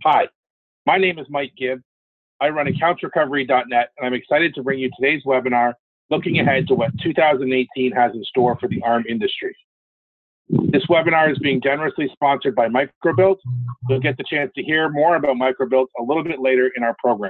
Hi, my name is Mike Gibbs. I run AccountsRecovery.net, and I'm excited to bring you today's webinar looking ahead to what 2018 has in store for the ARM industry. This webinar is being generously sponsored by Microbilt. You'll get the chance to hear more about Microbilt a little bit later in our program.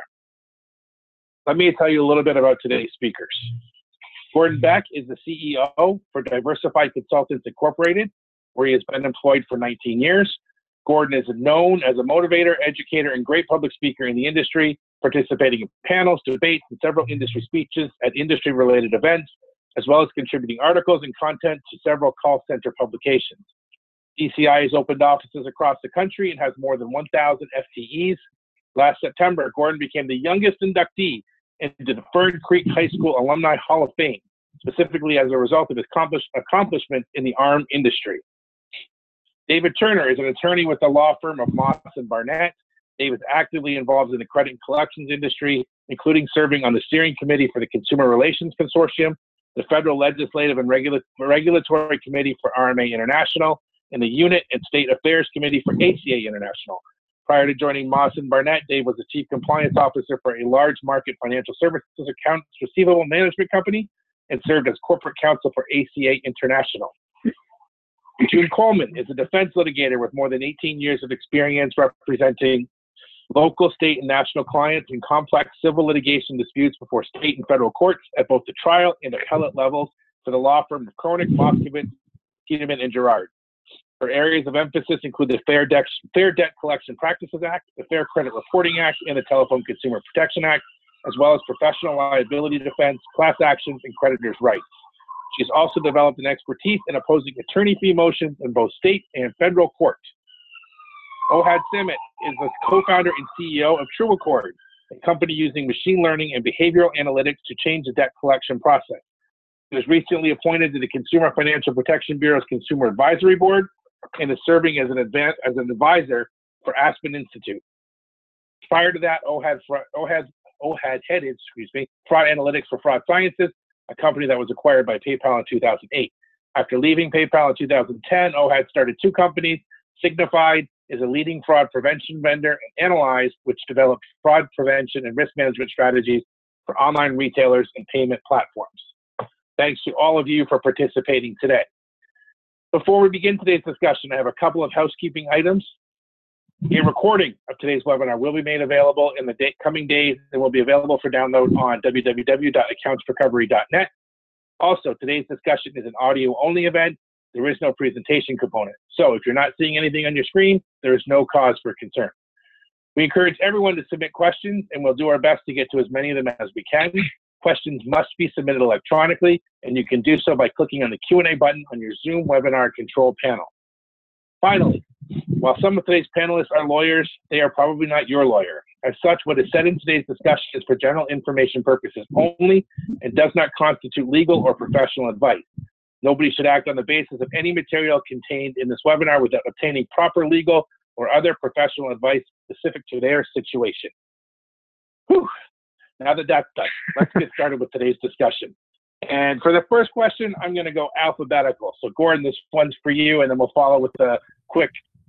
Let me tell you a little bit about today's speakers. Gordon Beck is the CEO for Diversified Consultants Incorporated, where he has been employed for 19 years. Gordon is known as a motivator, educator, and great public speaker in the industry, participating in panels, debates, and several industry speeches at industry-related events, as well as contributing articles and content to several call center publications. DCI has opened offices across the country and has more than 1,000 FTEs. Last September, Gordon became the youngest inductee into the Fern Creek High School Alumni Hall of Fame, specifically as a result of his accomplishments in the ARM industry. David Turner is an attorney with the law firm of Moss and Barnett. David is actively involved in the credit and collections industry, including serving on the steering committee for the Consumer Relations Consortium, the Federal Legislative and Regulatory Committee for RMA International, and the Unit and State Affairs Committee for ACA International. Prior to joining Moss and Barnett, Dave was the Chief Compliance Officer for a large market financial services accounts receivable management company and served as corporate counsel for ACA International. June Coleman is a defense litigator with more than 18 years of experience representing local, state, and national clients in complex civil litigation disputes before state and federal courts at both the trial and appellate levels for the law firm of Kroenig, Moskowitz, Tiedemann, and Gerard. Her areas of emphasis include the Fair Debt Collection Practices Act, the Fair Credit Reporting Act, and the Telephone Consumer Protection Act, as well as professional liability defense, class actions, and creditors' rights. She's also developed an expertise in opposing attorney fee motions in both state and federal court. Ohad Samet is the co-founder and CEO of TrueAccord, a company using machine learning and behavioral analytics to change the debt collection process. He was recently appointed to the Consumer Financial Protection Bureau's Consumer Advisory Board and is serving as an advisor for Aspen Institute. Prior to that, Ohad headed Fraud Analytics for Fraud Sciences, a company that was acquired by PayPal in 2008. After leaving PayPal in 2010, Ohad started two companies. Signified is a leading fraud prevention vendor, and Analyze, which develops fraud prevention and risk management strategies for online retailers and payment platforms. Thanks to all of you for participating today. Before we begin today's discussion, I have a couple of housekeeping items. A recording of today's webinar will be made available in the coming days and will be available for download on www.accountsrecovery.net. Also, today's discussion is an audio-only event. There is no presentation component. So if you're not seeing anything on your screen, there is no cause for concern. We encourage everyone to submit questions, and we'll do our best to get to as many of them as we can. Questions must be submitted electronically, and you can do so by clicking on the Q&A button on your Zoom webinar control panel. Finally, while some of today's panelists are lawyers, they are probably not your lawyer. As such, what is said in today's discussion is for general information purposes only and does not constitute legal or professional advice. Nobody should act on the basis of any material contained in this webinar without obtaining proper legal or other professional advice specific to their situation. Whew. Now that that's done, let's get started with today's discussion. And for the first question, I'm going to go alphabetical. So Gordon, this one's for you, and then we'll follow with the quick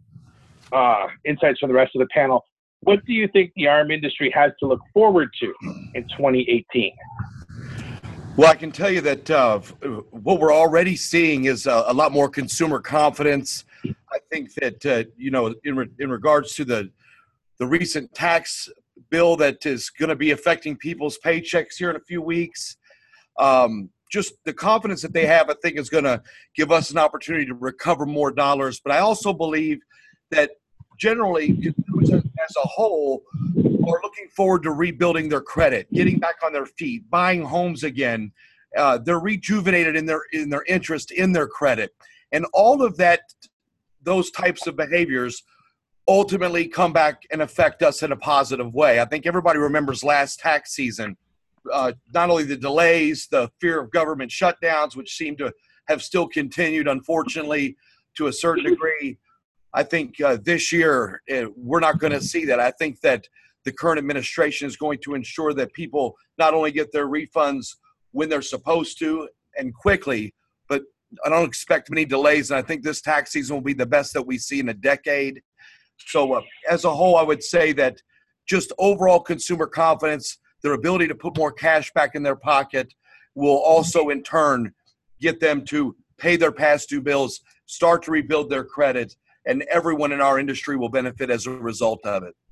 insights from the rest of the panel. What do you think the ARM industry has to look forward to in 2018? Well, I can tell you that what we're already seeing is a lot more consumer confidence. I think that, in regards to the recent tax bill that is going to be affecting people's paychecks here in a few weeks, just the confidence that they have, I think, is going to give us an opportunity to recover more dollars. But I also believe that generally, consumers as a whole are looking forward to rebuilding their credit, getting back on their feet, buying homes again. They're rejuvenated in their interest in their credit. And all of that, those types of behaviors ultimately come back and affect us in a positive way. I think everybody remembers last tax season, not only the delays, the fear of government shutdowns, which seem to have still continued, unfortunately, to a certain degree. I think this year we're not going to see that. I think that the current administration is going to ensure that people not only get their refunds when they're supposed to and quickly, but I don't expect many delays. And I think this tax season will be the best that we see in a decade. So as a whole, I would say that just overall consumer confidence, their ability to put more cash back in their pocket will also in turn get them to pay their past due bills, start to rebuild their credit, and everyone in our industry will benefit as a result of it.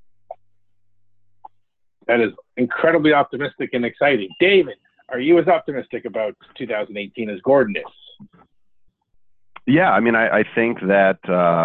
That is incredibly optimistic and exciting. David, are you as optimistic about 2018 as Gordon is? Yeah, I mean, I think that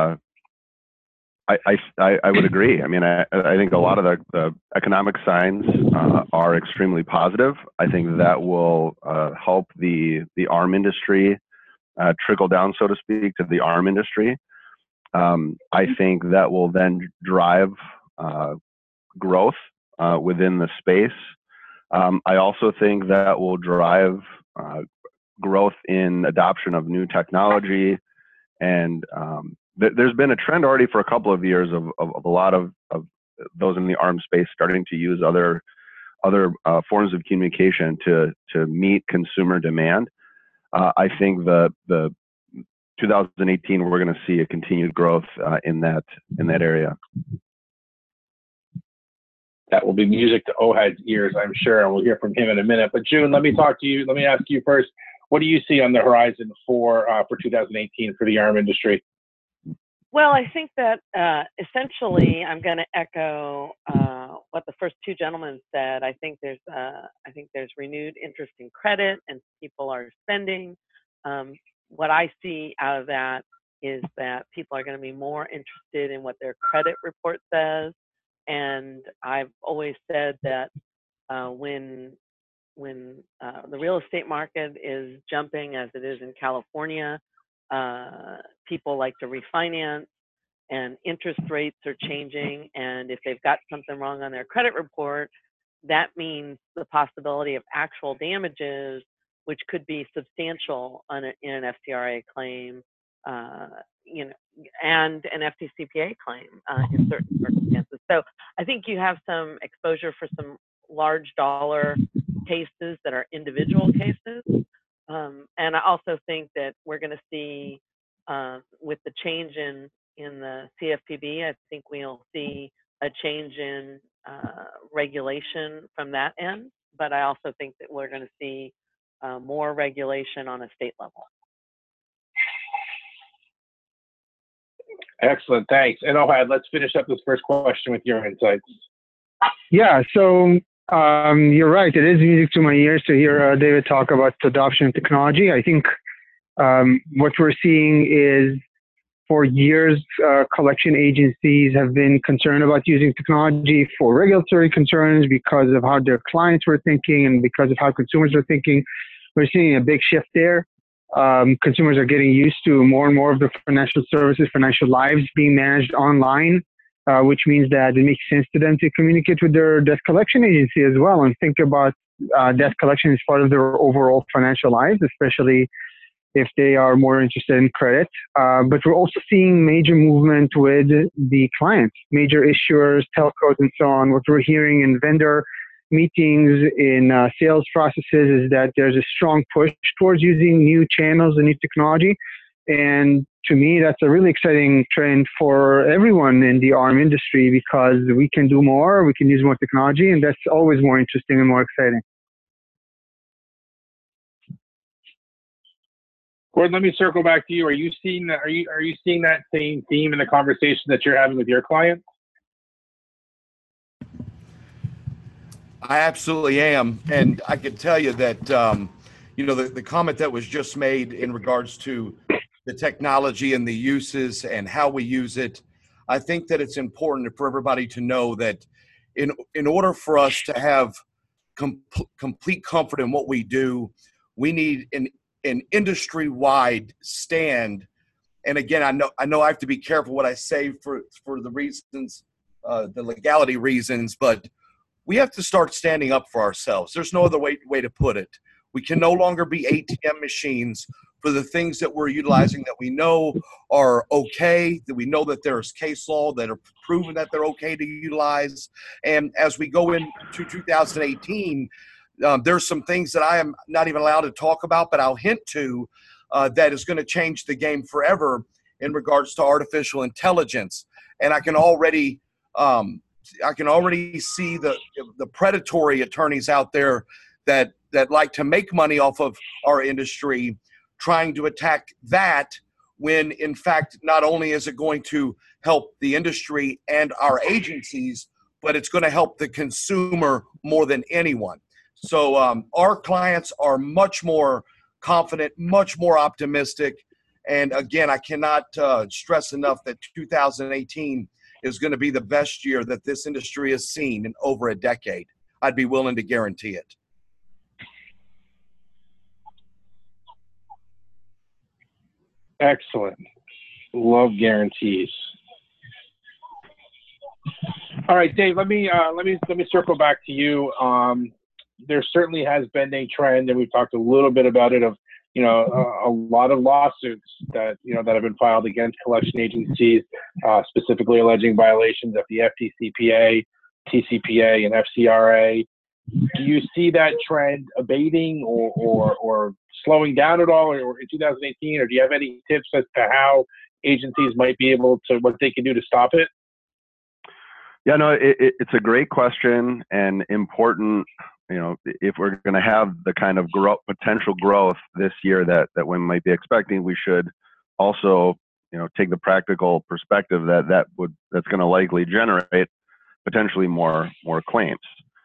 I would agree. I mean, I think a lot of the economic signs are extremely positive. I think that will help the arm industry trickle down, so to speak, to the arm industry. I think that will then drive growth within the space. I also think that will drive growth in adoption of new technology, and there's been a trend already for a couple of years of a lot of those in the arm space starting to use other forms of communication to meet consumer demand. I think the 2018 we're going to see a continued growth in that area. That will be music to Ohad's ears, I'm sure, and we'll hear from him in a minute. But June, let me talk to you. Let me ask you first. What do you see on the horizon for 2018 for the arm industry? Well, I think that essentially, I'm going to echo what the first two gentlemen said. I think there's renewed interest in credit, and people are spending. What I see out of that is that people are going to be more interested in what their credit report says. And I've always said that when the real estate market is jumping as it is in California, people like to refinance, and interest rates are changing. And if they've got something wrong on their credit report, that means the possibility of actual damages, which could be substantial in an FCRA claim, and an FDCPA claim in certain circumstances. So I think you have some exposure for some large dollar cases that are individual cases. And I also think that we're going to see, with the change in the CFPB, I think we'll see a change in regulation from that end. But I also think that we're going to see more regulation on a state level. Excellent, thanks. And Ohad, let's finish up this first question with your insights. Yeah, so you're right. It is music to my ears to hear David talk about adoption of technology. I think what we're seeing is, for years, collection agencies have been concerned about using technology for regulatory concerns because of how their clients were thinking and because of how consumers are thinking. We're seeing a big shift there. Consumers are getting used to more and more of the financial services, financial lives being managed online, which means that it makes sense to them to communicate with their debt collection agency as well and think about debt collection as part of their overall financial lives, especially if they are more interested in credit. But we're also seeing major movement with the clients, major issuers, telcos, and so on. What we're hearing in vendor meetings, in sales processes, is that there's a strong push towards using new channels and new technology. And to me, that's a really exciting trend for everyone in the ARM industry, because we can do more, we can use more technology, and that's always more interesting and more exciting. Gordon, let me circle back to you. Are you seeing that? Are you seeing that same theme in the conversation that you're having with your clients? I absolutely am, and I can tell you that the comment that was just made in regards to the technology and the uses and how we use it, I think that it's important for everybody to know that in order for us to have complete comfort in what we do, we need an industry-wide stand. And again, I know I have to be careful what I say for the reasons, the legality reasons, but we have to start standing up for ourselves. There's no other way to put it. We can no longer be ATM machines for the things that we're utilizing that we know are okay, that we know that there's case law that are proven that they're okay to utilize. And as we go into 2018, there's some things that I am not even allowed to talk about, but I'll hint to that is going to change the game forever. in regards to artificial intelligence, and I can already see the predatory attorneys out there that like to make money off of our industry, trying to attack that, when in fact not only is it going to help the industry and our agencies, but it's going to help the consumer more than anyone. So our clients are much more confident, much more optimistic. And again, I cannot stress enough that 2018 is going to be the best year that this industry has seen in over a decade. I'd be willing to guarantee it. Excellent. Love guarantees. All right, Dave. Let me circle back to you. There certainly has been a trend, and we've talked a little bit about it, of a lot of lawsuits that that have been filed against collection agencies, specifically alleging violations of the FDCPA, TCPA, and FCRA. Do you see that trend abating or slowing down at all, or in 2018? Or do you have any tips as to how agencies might be able to, what they can do to stop it? Yeah, no, it's a great question and important. If we're going to have the kind of potential growth this year that we might be expecting, we should also, take the practical perspective that's going to likely generate potentially more claims.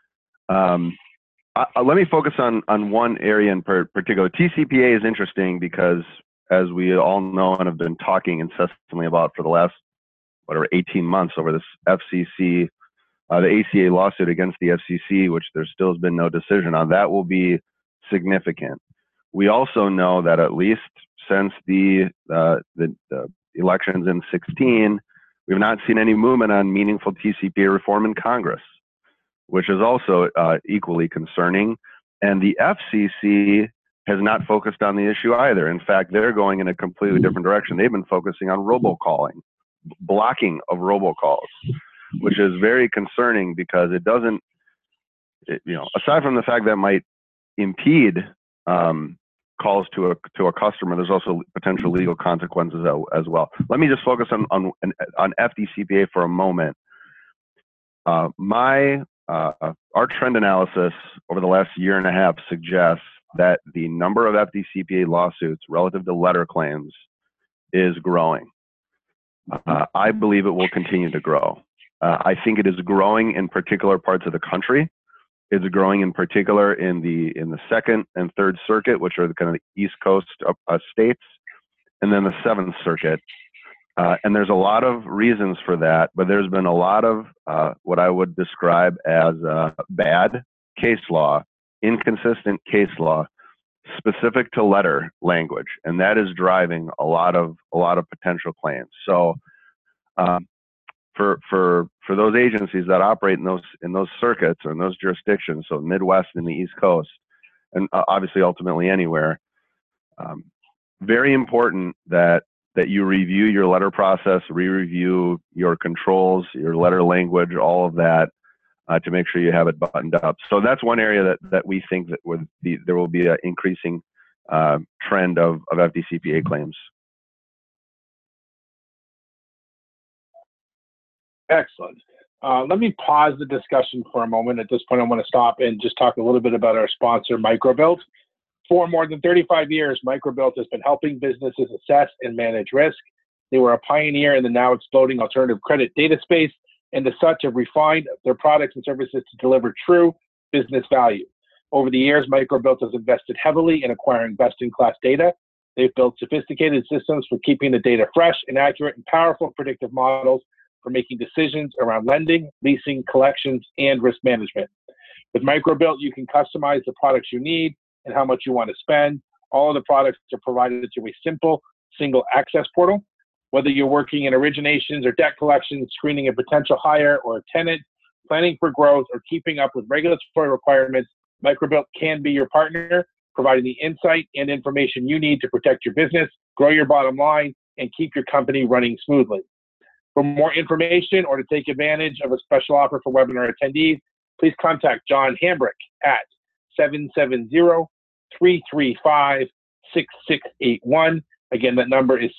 Let me focus on one area in particular. TCPA is interesting because, as we all know and have been talking incessantly about for the last 18 months over this FCC, the ACA lawsuit against the FCC, which there still has been no decision on, that will be significant. We also know that at least since the elections in 2016, we've not seen any movement on meaningful TCPA reform in Congress, which is also equally concerning. And the FCC has not focused on the issue either. In fact, they're going in a completely different direction. They've been focusing on robocalling, blocking of robocalls, which is very concerning because it doesn't, aside from the fact that it might impede calls to a customer, there's also potential legal consequences as well. Let me just focus on FDCPA for a moment. Our trend analysis over the last year and a half suggests that the number of FDCPA lawsuits relative to letter claims is growing. I believe it will continue to grow. I think it is growing in particular parts of the country. It's growing in particular in the Second and Third Circuit, which are the kind of the East Coast states, and then the Seventh Circuit. And there's a lot of reasons for that, but there's been a lot of what I would describe as bad case law, inconsistent case law, specific to letter language, and that is driving a lot of potential claims. So, for those agencies that operate in those circuits or in those jurisdictions, so Midwest and the East Coast, and obviously ultimately anywhere, very important that you review your letter process, re-review your controls, your letter language, all of that, to make sure you have it buttoned up. So that's one area that we think that there will be an increasing trend of FDCPA claims. Excellent. Let me pause the discussion for a moment. At this point, I want to stop and just talk a little bit about our sponsor, Microbilt. For more than 35 years, Microbilt has been helping businesses assess and manage risk. They were a pioneer in the now exploding alternative credit data space, and as such have refined their products and services to deliver true business value. Over the years, Microbilt has invested heavily in acquiring best-in-class data. They've built sophisticated systems for keeping the data fresh and accurate, and powerful predictive models for making decisions around lending, leasing, collections, and risk management. With Microbilt, you can customize the products you need and how much you want to spend. All of the products are provided through a simple, single access portal. Whether you're working in originations or debt collections, screening a potential hire or a tenant, planning for growth, or keeping up with regulatory requirements, Microbilt can be your partner, providing the insight and information you need to protect your business, grow your bottom line, and keep your company running smoothly. For more information or to take advantage of a special offer for webinar attendees, please contact John Hambrick at 770-335-6681. Again, that number is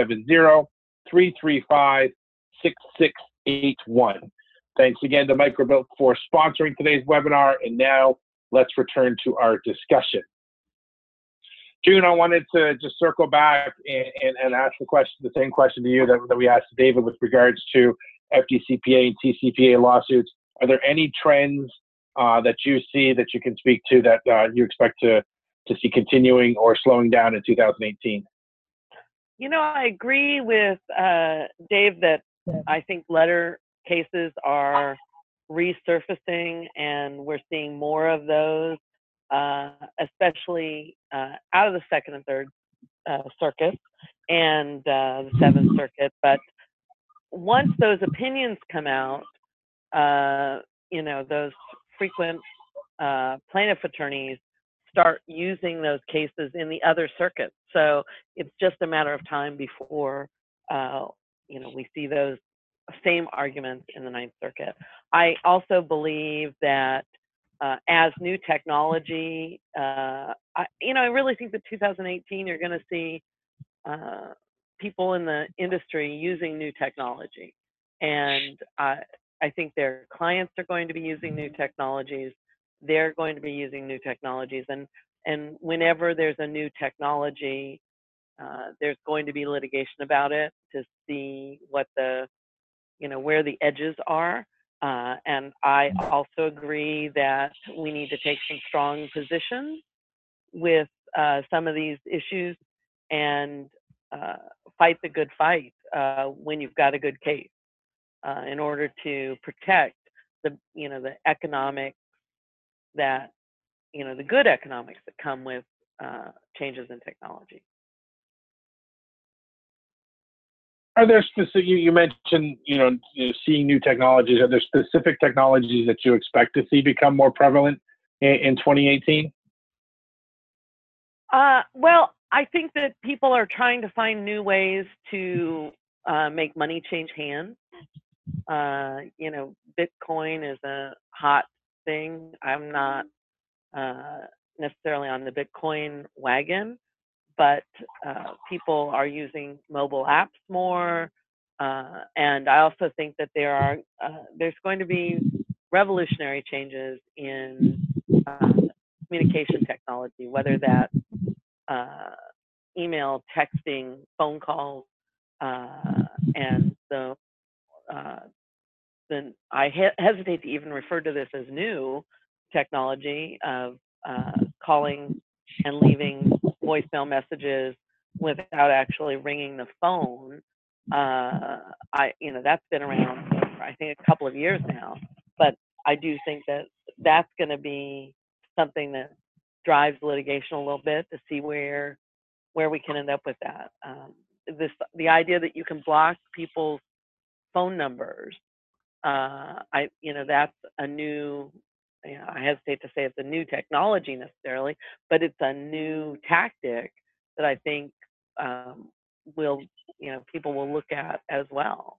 770-335-6681. Thanks again to Microbuilt for sponsoring today's webinar. And now let's return to our discussion. June, I wanted to just circle back and ask the same question to you that we asked David with regards to FDCPA and TCPA lawsuits. Are there any trends that you see that you can speak to that you expect to see continuing or slowing down in 2018? I agree with Dave that I think letter cases are resurfacing, and we're seeing more of those, especially out of the Second and Third Circuits and the Seventh Circuit. But once those opinions come out, those frequent plaintiff attorneys start using those cases in the other circuits. So it's just a matter of time before, we see those same arguments in the Ninth Circuit. I also believe that as new technology, I really think that 2018, you're going to see people in the industry using new technology. And I think their clients are going to be using new technologies. They're going to be using new technologies. And whenever there's a new technology, there's going to be litigation about it to see what where the edges are. And I also agree that we need to take some strong positions with some of these issues and fight the good fight when you've got a good case in order to protect the economics that, the good economics that come with changes in technology. Are there specific, you mentioned, seeing new technologies. Are there specific technologies that you expect to see become more prevalent in 2018? Well, I think that people are trying to find new ways to make money change hands. Bitcoin is a hot thing. I'm not necessarily on the Bitcoin wagon, but people are using mobile apps more. And I also think that there's going to be revolutionary changes in communication technology, whether that's email, texting, phone calls, and then I hesitate to even refer to this as new technology of calling and leaving voicemail messages without actually ringing the phone. That's been around for, I think, a couple of years now, but I do think that that's going to be something that drives litigation a little bit to see where we can end up with that. The idea that you can block people's phone numbers, that's a new, I hesitate to say it's a new technology necessarily, but it's a new tactic that I think people will look at as well.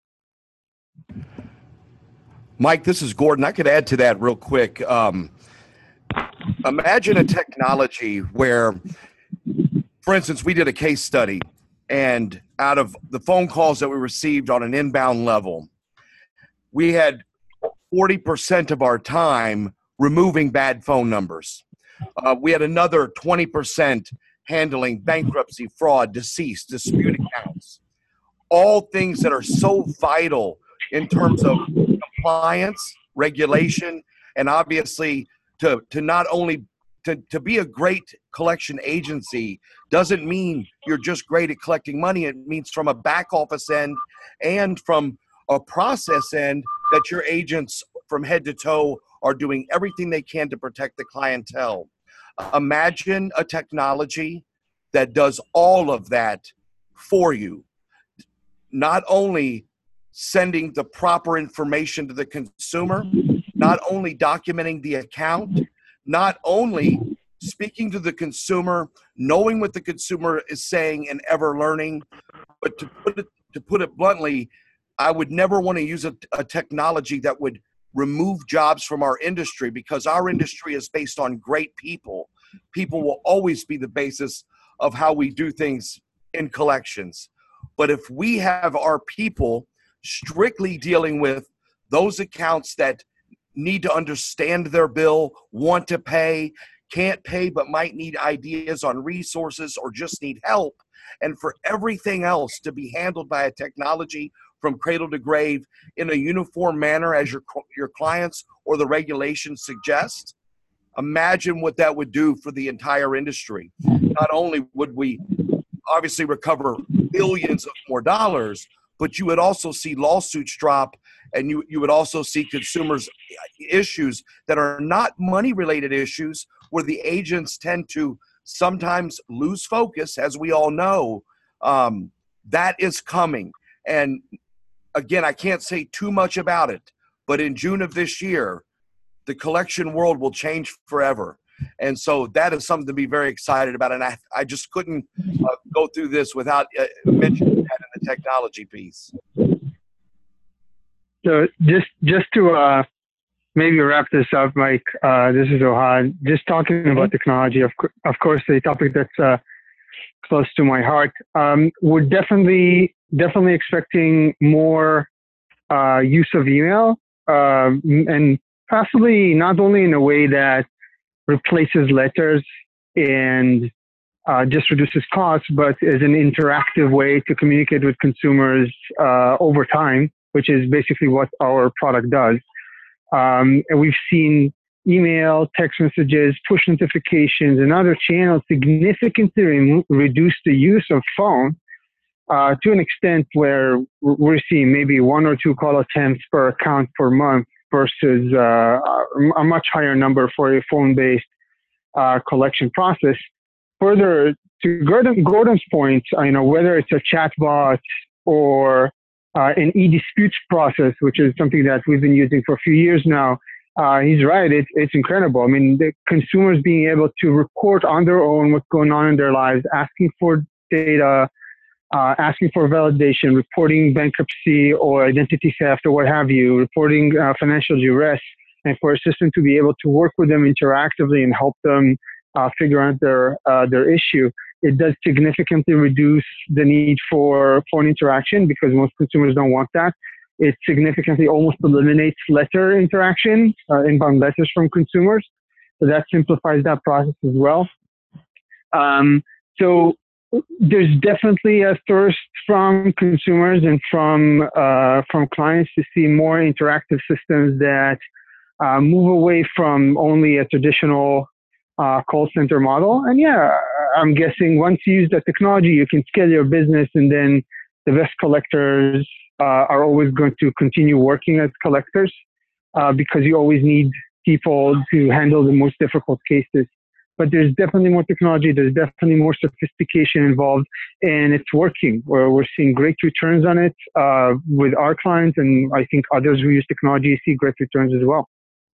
Mike, this is Gordon. I could add to that real quick. Imagine a technology where, for instance, we did a case study, and out of the phone calls that we received on an inbound level, we had 40% of our time removing bad phone numbers. We had another 20% handling bankruptcy, fraud, deceased, dispute accounts, all things that are so vital in terms of compliance, regulation, and obviously to not only to be a great collection agency doesn't mean you're just great at collecting money. It means from a back office end and from a process end that your agents from head to toe are doing everything they can to protect the clientele. Imagine a technology that does all of that for you, not only sending the proper information to the consumer, not only documenting the account, not only speaking to the consumer, knowing what the consumer is saying and ever learning, but to put it bluntly, I would never want to use a technology that would remove jobs from our industry, because our industry is based on great people. People will always be the basis of how we do things in collections. But if we have our people strictly dealing with those accounts that need to understand their bill, want to pay, can't pay, but might need ideas on resources or just need help, and for everything else to be handled by a technology from cradle to grave in a uniform manner as your clients or the regulations suggest, imagine what that would do for the entire industry. Not only would we obviously recover billions of more dollars, but you would also see lawsuits drop, and you would also see consumers issues that are not money related issues where the agents tend to sometimes lose focus, as we all know. That is coming. And again, I can't say too much about it, but in June of this year, the collection world will change forever. And so that is something to be very excited about. And I just couldn't go through this without mentioning that in the technology piece. So just to maybe wrap this up, Mike, this is Ohad. Just talking about technology, of course, a topic that's close to my heart. We're definitely expecting more use of email, and possibly not only in a way that replaces letters and just reduces costs, but as an interactive way to communicate with consumers over time, which is basically what our product does. And we've seen email, text messages, push notifications, and other channels significantly reduce the use of phone to an extent where we're seeing maybe 1 or 2 call attempts per account per month versus a much higher number for a phone-based collection process. Further, to Gordon's point, whether it's a chatbot or an e-disputes process, which is something that we've been using for a few years now, he's right. It's incredible. I mean, the consumers being able to report on their own what's going on in their lives, asking for data, asking for validation, reporting bankruptcy or identity theft or what have you, reporting financial duress, and for a system to be able to work with them interactively and help them figure out their issue. It does significantly reduce the need for phone interaction because most consumers don't want that. It significantly almost eliminates letter interaction, inbound letters from consumers. So that simplifies that process as well. So there's definitely a thirst from consumers and from clients to see more interactive systems that move away from only a traditional call center model. And yeah, I'm guessing once you use the technology, you can scale your business, and then the best collectors are always going to continue working as collectors because you always need people to handle the most difficult cases. But there's definitely more technology, there's definitely more sophistication involved, and it's working. We're seeing great returns on it with our clients, and I think others who use technology see great returns as well.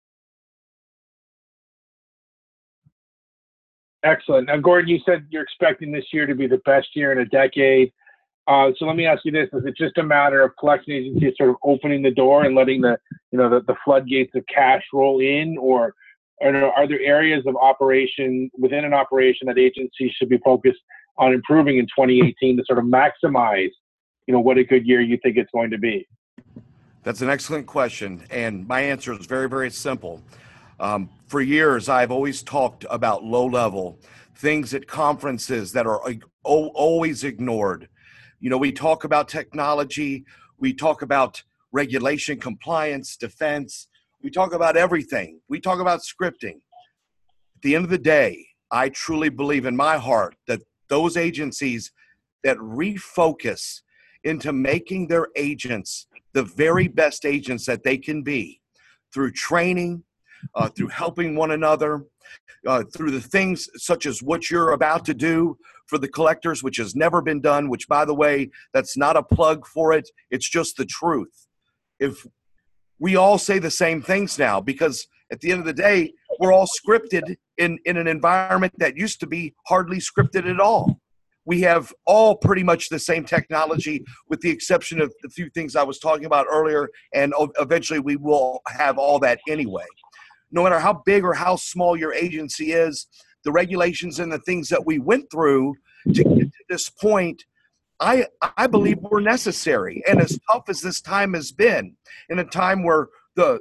Excellent. Now, Gordon, you said you're expecting this year to be the best year in a decade. So let me ask you this: is it just a matter of collection agencies sort of opening the door and letting the floodgates of cash roll in, or are there areas of operation within an operation that agencies should be focused on improving in 2018 to sort of maximize, what a good year you think it's going to be? That's an excellent question, and my answer is very, very simple. For years, I've always talked about low-level things at conferences that are always ignored. We talk about technology, we talk about regulation, compliance, defense, we talk about everything. We talk about scripting. At the end of the day, I truly believe in my heart that those agencies that refocus into making their agents the very best agents that they can be through training, through helping one another, through the things such as what you're about to do for the collectors, which has never been done, which, by the way, that's not a plug for it. It's just the truth. If we all say the same things now, because at the end of the day, we're all scripted in an environment that used to be hardly scripted at all. We have all pretty much the same technology with the exception of the few things I was talking about earlier, and eventually we will have all that anyway. No matter how big or how small your agency is, the regulations and the things that we went through to get to this point, I believe we're necessary. And as tough as this time has been, in a time where the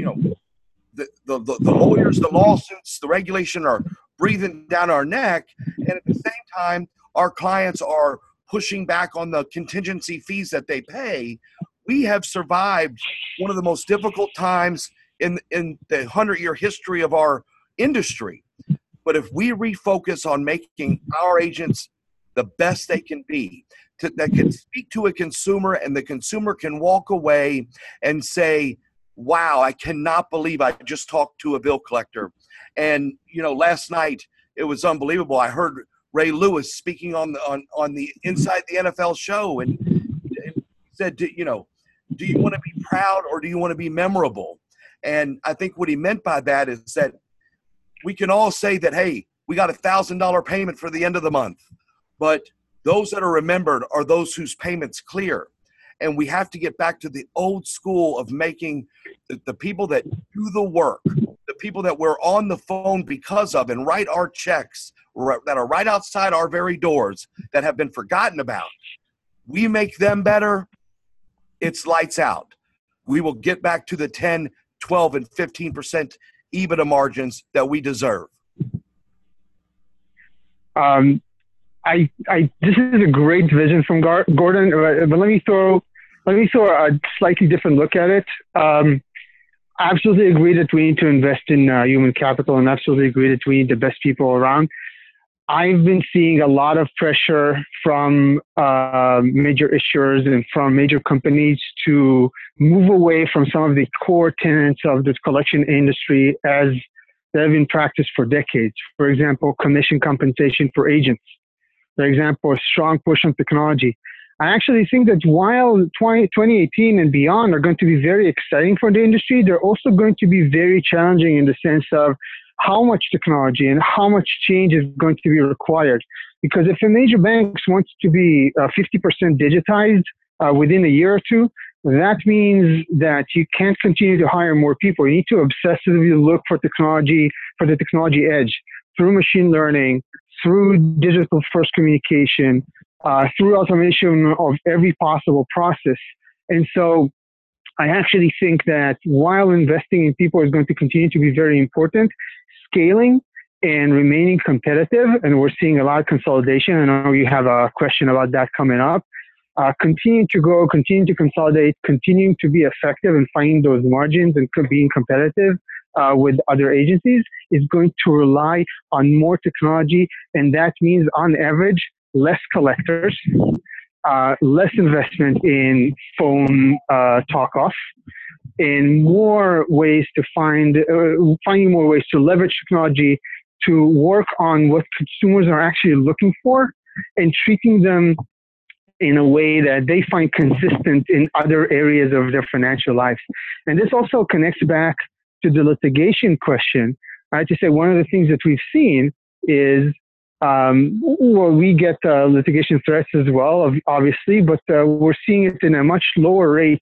lawyers, the lawsuits, the regulation are breathing down our neck, and at the same time, our clients are pushing back on the contingency fees that they pay, we have survived one of the most difficult times in the 100-year history of our industry. But if we refocus on making our agents the best they can be, that can speak to a consumer, and the consumer can walk away and say, wow, I cannot believe I just talked to a bill collector. And, last night it was unbelievable. I heard Ray Lewis speaking on the Inside the NFL show, and said, do you want to be proud or do you want to be memorable? And I think what he meant by that is that we can all say that, hey, we got $1,000 payment for the end of the month, but those that are remembered are those whose payment's clear. And we have to get back to the old school of making the people that do the work, the people that we're on the phone because of and write our checks that are right outside our very doors that have been forgotten about. We make them better, it's lights out. We will get back to the 10, 12, and 15% EBITDA margins that we deserve. This is a great vision from Gordon, but let me throw a slightly different look at it. I absolutely agree that we need to invest in human capital, and absolutely agree that we need the best people around. I've been seeing a lot of pressure from major issuers and from major companies to move away from some of the core tenets of the collection industry as they have been practiced for decades. For example, commission compensation for agents. For example, a strong push on technology. I actually think that while 2018 and beyond are going to be very exciting for the industry, they're also going to be very challenging in the sense of how much technology and how much change is going to be required. Because if a major bank wants to be 50% digitized within a year or two, that means that you can't continue to hire more people. You need to obsessively look for technology, for the technology edge, through machine learning, through digital first communication, through automation of every possible process. And so I actually think that while investing in people is going to continue to be very important, scaling and remaining competitive, and we're seeing a lot of consolidation. I know you have a question about that coming up. Continue to grow, continue to consolidate, continuing to be effective and finding those margins and being competitive with other agencies is going to rely on more technology. And that means on average, less collectors, less investment in phone talk-off, and more ways to finding more ways to leverage technology to work on what consumers are actually looking for and treating them in a way that they find consistent in other areas of their financial lives. And this also connects back to the litigation question. I have to say one of the things that we've seen is we get litigation threats as well, obviously, but we're seeing it in a much lower rate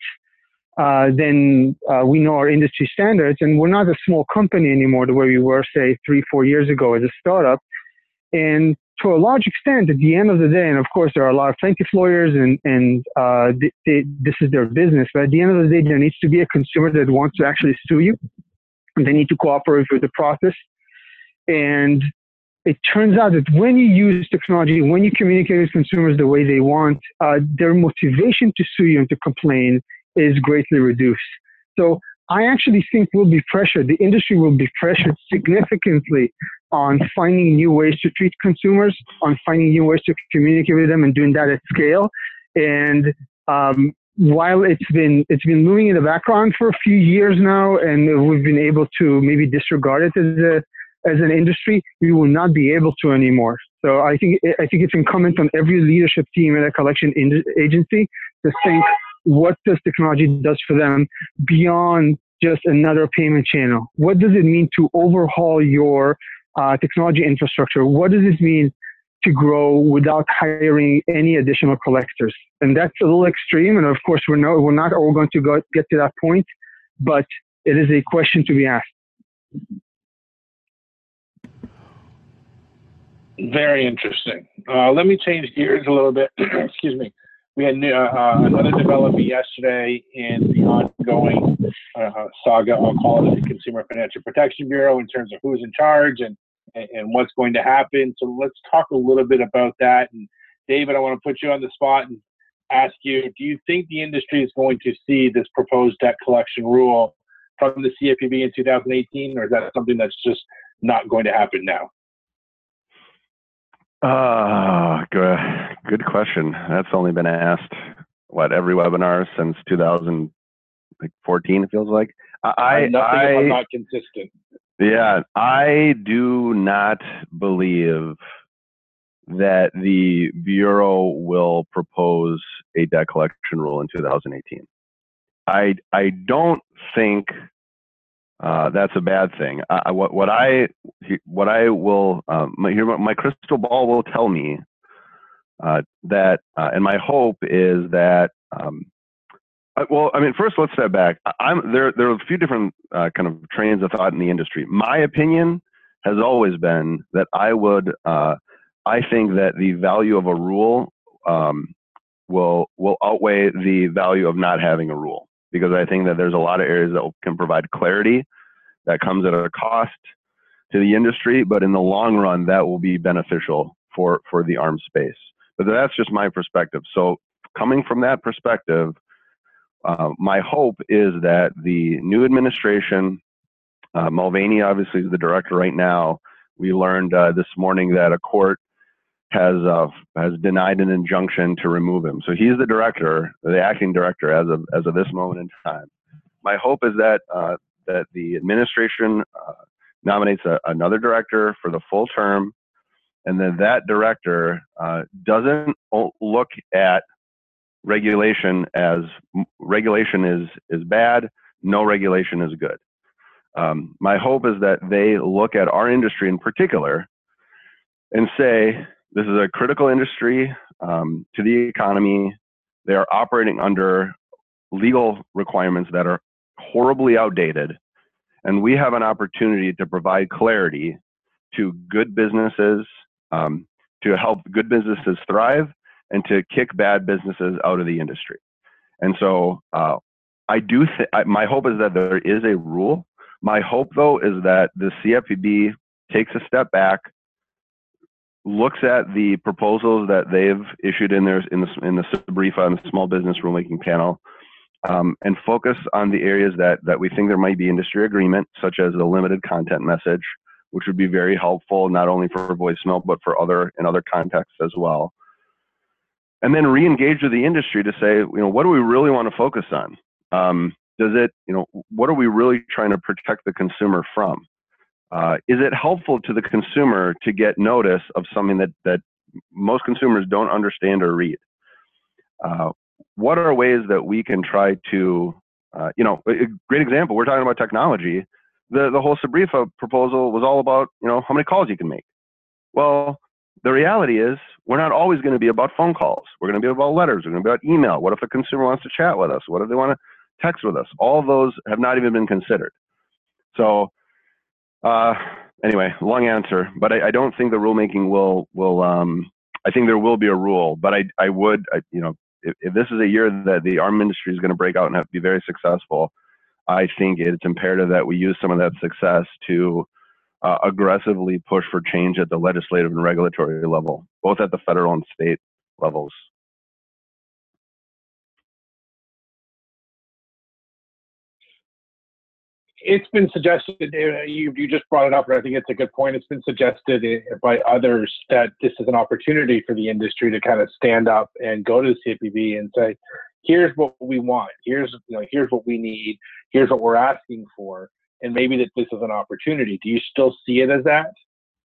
than we know our industry standards. And we're not a small company anymore the way we were, say, 3-4 years ago as a startup. And to a large extent, at the end of the day, and of course there are a lot of plaintiff lawyers and this is their business, but at the end of the day, there needs to be a consumer that wants to actually sue you. And they need to cooperate with the process. And it turns out that when you use technology, when you communicate with consumers the way they want, their motivation to sue you and to complain is greatly reduced. So I actually think we'll be pressured, the industry will be pressured significantly on finding new ways to treat consumers, on finding new ways to communicate with them and doing that at scale. And while it's been moving in the background for a few years now, and we've been able to maybe disregard it as an industry, we will not be able to anymore. So I think it's incumbent on every leadership team at a collection agency to think, what does technology does for them beyond just another payment channel? What does it mean to overhaul your technology infrastructure? What does it mean to grow without hiring any additional collectors? And that's a little extreme. And of course, we're not all going to get to that point, but it is a question to be asked. Very interesting. Let me change gears a little bit. Excuse me. We had another development yesterday in the ongoing saga, I'll call it, the Consumer Financial Protection Bureau, in terms of who's in charge and what's going to happen. So let's talk a little bit about that. And David, I want to put you on the spot and ask you, do you think the industry is going to see this proposed debt collection rule from the CFPB in 2018, or is that something that's just not going to happen now? Good question. That's only been asked, every webinar since 2014, it feels like. Nothing if I'm not consistent. Yeah, I do not believe that the Bureau will propose a debt collection rule in 2018. I don't think that's a bad thing. What I will my crystal ball will tell me that, and my hope is that. First let's step back. There are a few different kind of trains of thought in the industry. My opinion has always been that I think that the value of a rule will outweigh the value of not having a rule, because I think that there's a lot of areas that can provide clarity that comes at a cost to the industry, but in the long run, that will be beneficial for the arms space. But that's just my perspective. So coming from that perspective, my hope is that the new administration, Mulvaney obviously is the director right now. We learned this morning that a court has denied an injunction to remove him. So he's the director, the acting director as of this moment in time. My hope is that that the administration nominates another director for the full term, and then that director doesn't look at regulation as regulation is bad, no regulation is good. My hope is that they look at our industry in particular and say, this is a critical industry to the economy. They are operating under legal requirements that are horribly outdated, and we have an opportunity to provide clarity to good businesses, to help good businesses thrive, and to kick bad businesses out of the industry. And so my hope is that there is a rule. My hope, though, is that the CFPB takes a step back, looks at the proposals that they've issued in the SBREFA and the Small Business Rulemaking Panel, and focus on the areas that we think there might be industry agreement, such as the limited content message, which would be very helpful not only for voicemail but for other contexts as well. And then re-engage with the industry to say, what do we really want to focus on? What are we really trying to protect the consumer from? Is it helpful to the consumer to get notice of something that most consumers don't understand or read? What are ways that we can try to, a great example, we're talking about technology. The whole SBREFA proposal was all about, how many calls you can make. Well, the reality is we're not always going to be about phone calls. We're going to be about letters. We're going to be about email. What if a consumer wants to chat with us? What if they want to text with us? All of those have not even been considered. So anyway, long answer, but I don't think the rulemaking will I think there will be a rule, but if this is a year that the arm industry is going to break out and have to be very successful, I think it's imperative that we use some of that success to aggressively push for change at the legislative and regulatory level, both at the federal and state levels. It's been suggested, you just brought it up, and I think it's a good point. It's been suggested by others that this is an opportunity for the industry to kind of stand up and go to the CFPB and say, here's what we want, here's what we need, here's what we're asking for, and maybe that this is an opportunity. Do you still see it as that?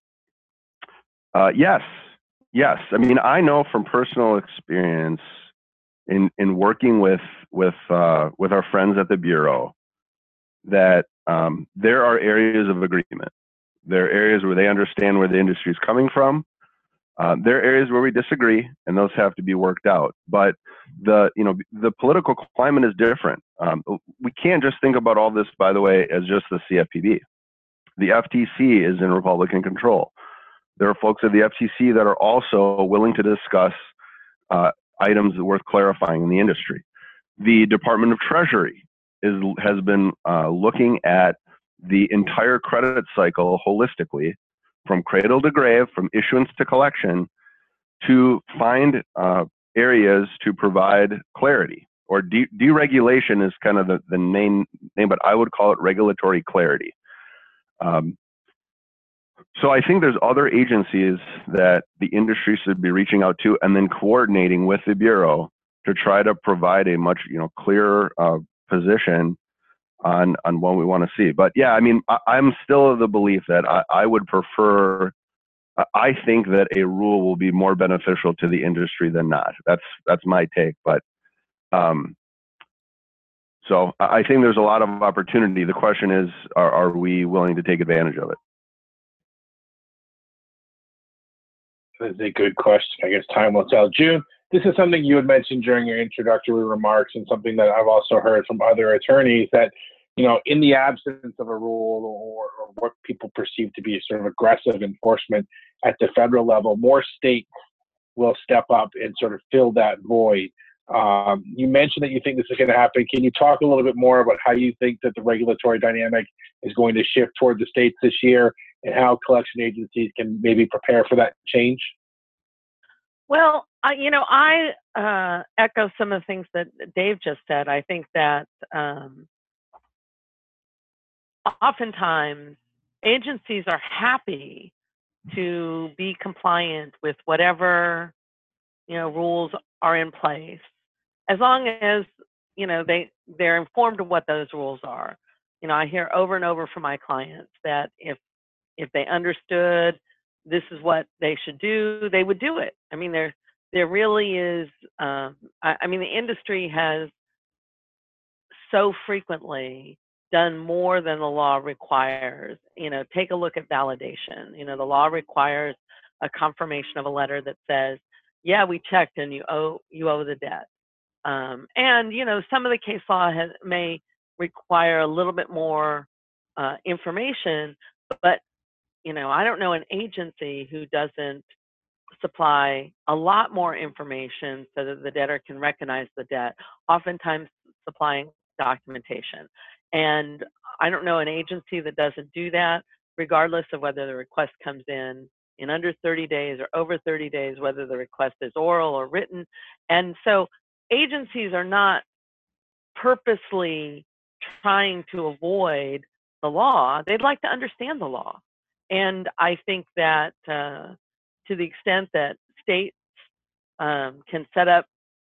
Yes. I mean, I know from personal experience in working with our friends at the Bureau that there are areas of agreement. There are areas where they understand where the industry is coming from. There are areas where we disagree, and those have to be worked out. But the political climate is different. We can't just think about all this, by the way, as just the CFPB. The FTC is in Republican control. there are folks at the FCC that are also willing to discuss items that are worth clarifying in the industry. The Department of Treasury has been looking at the entire credit cycle holistically, from cradle to grave, from issuance to collection, to find areas to provide clarity. Or deregulation is kind of the name, but I would call it regulatory clarity. So I think there's other agencies that the industry should be reaching out to and then coordinating with the Bureau to try to provide a much clearer position on what we want to see. But yeah, I mean, I'm still of the belief that I would prefer, I think that a rule will be more beneficial to the industry than not. That's my take. But so I think there's a lot of opportunity. The question is, are we willing to take advantage of it? That's a good question. I guess time will tell. June, this is something you had mentioned during your introductory remarks, and something that I've also heard from other attorneys, that, in the absence of a rule or what people perceive to be a sort of aggressive enforcement at the federal level, more states will step up and sort of fill that void. You mentioned that you think this is going to happen. Can you talk a little bit more about how you think that the regulatory dynamic is going to shift toward the states this year, and how collection agencies can maybe prepare for that change? Well, I echo some of the things that Dave just said. I think that oftentimes agencies are happy to be compliant with whatever rules are in place, as long as they're informed of what those rules are. I hear over and over from my clients that if they understood this is what they should do, they would do it. I mean, there really is. I mean, the industry has so frequently done more than the law requires. Take a look at validation. The law requires a confirmation of a letter that says, yeah, we checked and you owe the debt. And some of the case law may require a little bit more information, but I don't know an agency who doesn't supply a lot more information so that the debtor can recognize the debt, oftentimes supplying documentation. And I don't know an agency that doesn't do that, regardless of whether the request comes in under 30 days or over 30 days, whether the request is oral or written. And so agencies are not purposely trying to avoid the law. They'd like to understand the law. And I think that to the extent that states can set up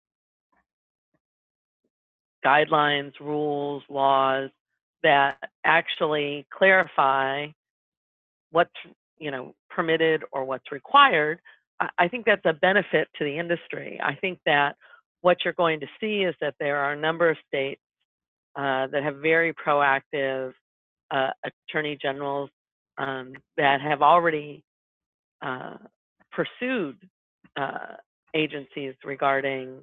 guidelines, rules, laws that actually clarify what's permitted or what's required, I think that's a benefit to the industry. I think that what you're going to see is that there are a number of states that have very proactive attorney generals that have already pursued agencies regarding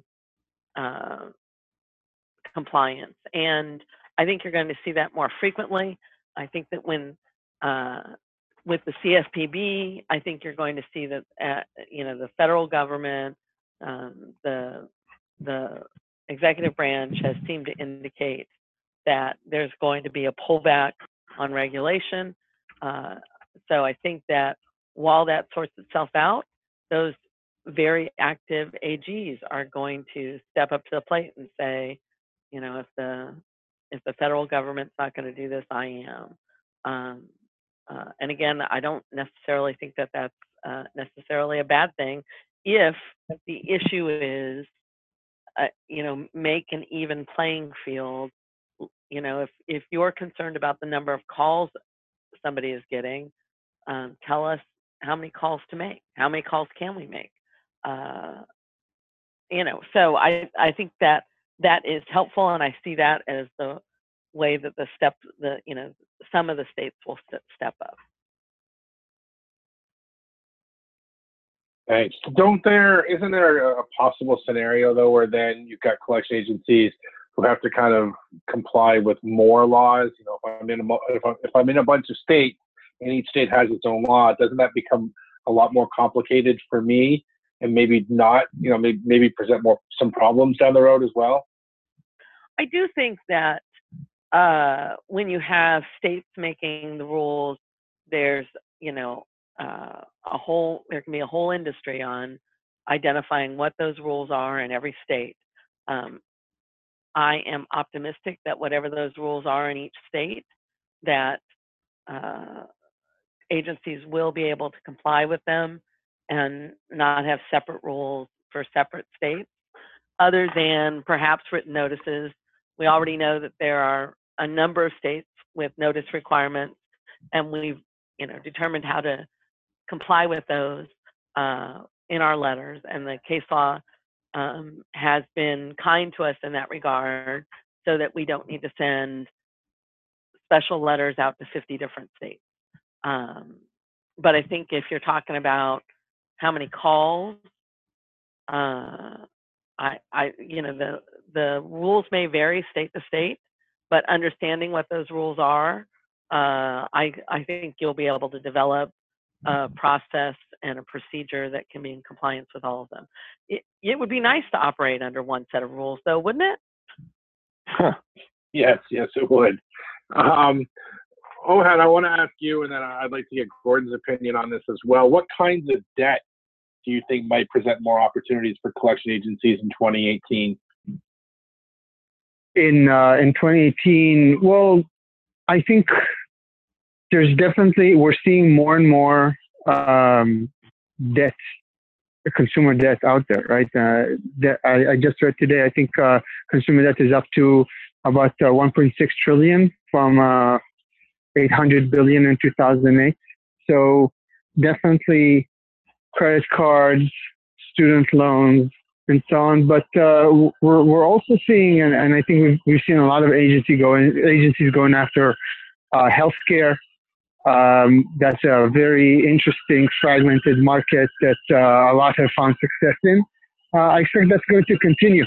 compliance. And I think you're going to see that more frequently. I think that when with the CFPB, I think you're going to see that the federal government, the executive branch has seemed to indicate that there's going to be a pullback on regulation. So I think that while that sorts itself out, those very active AGs are going to step up to the plate and say, if the federal government's not going to do this, I am. And again, I don't necessarily think that that's necessarily a bad thing if the issue is, make an even playing field. If you're concerned about the number of calls somebody is getting, tell us how many calls to make. How many calls can we make? So I think that is helpful, and I see that as the way that some of the states will step up. Thanks. Isn't there a possible scenario though where then you've got collection agencies who have to kind of comply with more laws? If I'm in a bunch of states and each state has its own law, doesn't that become a lot more complicated for me and maybe not, maybe present some problems down the road as well? I do think that when you have states making the rules, there's, there can be a whole industry on identifying what those rules are in every state. I am optimistic that whatever those rules are in each state, that agencies will be able to comply with them and not have separate rules for separate states, other than perhaps written notices. We already know that there are a number of states with notice requirements, and we've determined how to comply with those in our letters, and the case law has been kind to us in that regard, so that we don't need to send special letters out to 50 different states. But I think if you're talking about how many calls, the rules may vary state to state, but understanding what those rules are, I think you'll be able to develop a process and a procedure that can be in compliance with all of them. It would be nice to operate under one set of rules, though, wouldn't it? Yes, it would. Ohad, I want to ask you, and then I'd like to get Gordon's opinion on this as well. What kinds of debt do you think might present more opportunities for collection agencies in 2018? In 2018, well, I think we're seeing more and more debt, consumer debt out there, right? I just read today, I think consumer debt is up to about 1.6 trillion from 800 billion in 2008. So definitely credit cards, student loans, and so on. But we're also seeing, and I think we've seen a lot of agencies going after healthcare. That's a very interesting, fragmented market that a lot have found success in. I expect that's going to continue.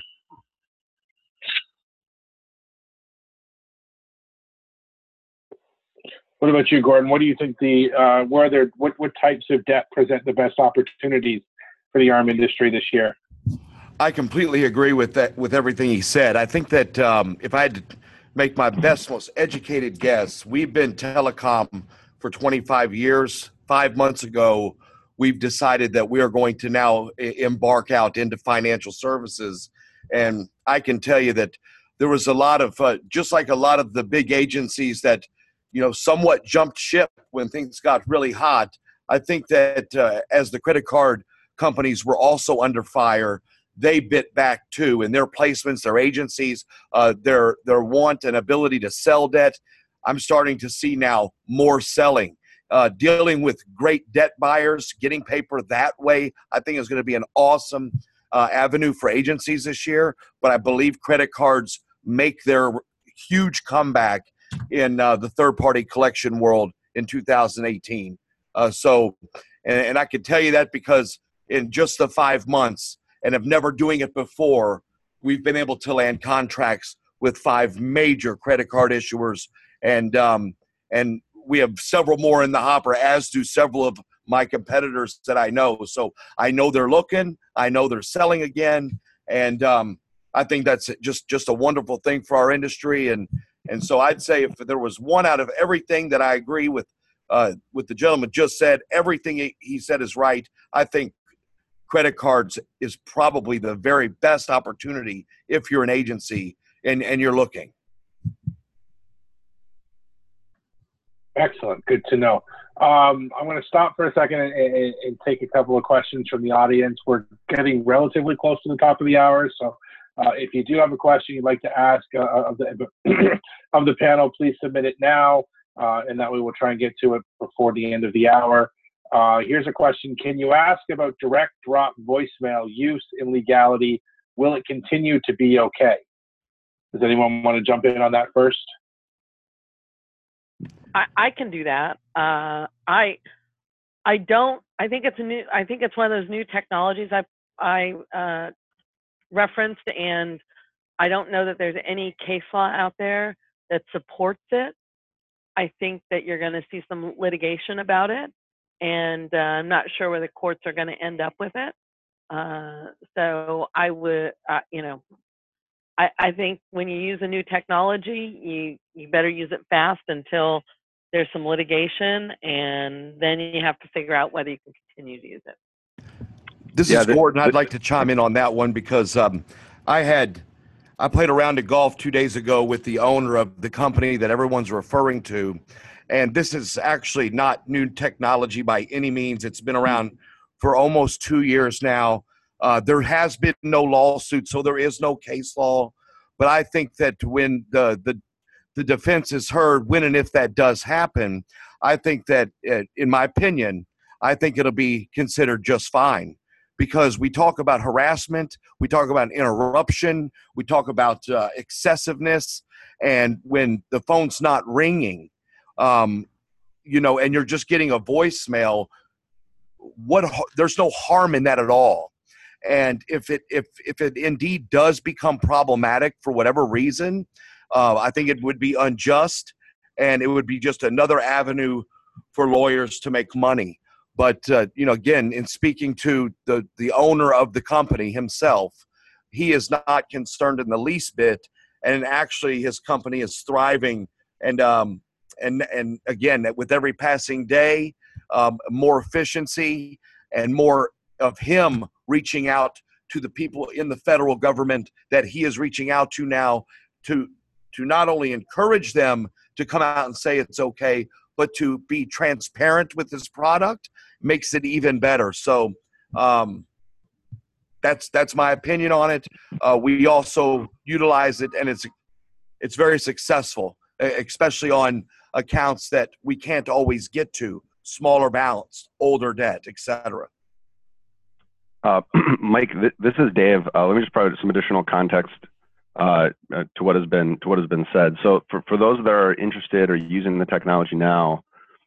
What about you, Gordon? What do you think what types of debt present the best opportunities for the ARM industry this year? I completely agree with that, with everything he said. I think that if I had to make my best, most educated guess, we've been telecom for 25 years. 5 months ago, we've decided that we are going to now embark out into financial services. And I can tell you that there was a lot of, just like a lot of the big agencies that, somewhat jumped ship when things got really hot. I think that as the credit card companies were also under fire, they bit back too, in their placements, their agencies, their want and ability to sell debt. I'm starting to see now more selling, dealing with great debt buyers, getting paper that way. I think is going to be an awesome avenue for agencies this year. But I believe credit cards make their huge comeback in the third-party collection world in 2018. And I can tell you that because in just the 5 months, and of never doing it before, we've been able to land contracts with 5 major credit card issuers, and we have several more in the hopper, as do several of my competitors that I know. So I know they're looking, I know they're selling again, and I think that's just a wonderful thing for our industry. And so I'd say if there was one out of everything that I agree with the gentleman just said, everything he said is right. I think credit cards is probably the very best opportunity if you're an agency and you're looking. Excellent. Good to know. I'm going to stop for a second and take a couple of questions from the audience. We're getting relatively close to the top of the hour, so if you do have a question you'd like to ask of the panel, please submit it now, and that way we'll try and get to it before the end of the hour. Here's a question. Can you ask about direct drop voicemail use in legality? Will it continue to be okay? Does anyone want to jump in on that first? I can do that. I think it's one of those new technologies I referenced, and I don't know that there's any case law out there that supports it. I think that you're going to see some litigation about it. and I'm not sure where the courts are going to end up with it. So I would, I think when you use a new technology, you better use it fast until there's some litigation, and then you have to figure out whether you can continue to use it. This is Gordon. I'd like to chime in on that one because I played a round of golf 2 days ago with the owner of the company that everyone's referring to. And this is actually not new technology by any means. It's been around for almost 2 years now. There has been no lawsuit, so there is no case law. But I think that when the defense is heard, when and if that does happen, I think that, in my opinion, I think it'll be considered just fine. Because we talk about harassment, we talk about interruption, we talk about excessiveness, and when the phone's not ringing, and you're just getting a voicemail, there's no harm in that at all. And if it indeed does become problematic for whatever reason, I think it would be unjust, and it would be just another avenue for lawyers to make money. But, again, in speaking to the owner of the company himself, he is not concerned in the least bit. And actually, his company is thriving. And again, with every passing day, more efficiency and more of him reaching out to the people in the federal government that he is reaching out to now to not only encourage them to come out and say it's okay, but to be transparent with this product makes it even better. So that's my opinion on it. We also utilize it, and it's very successful, especially on accounts that we can't always get to, smaller balance, older debt, etc. Mike, this is Dave. Let me just provide some additional context to what has been said. So for those that are interested or using the technology now,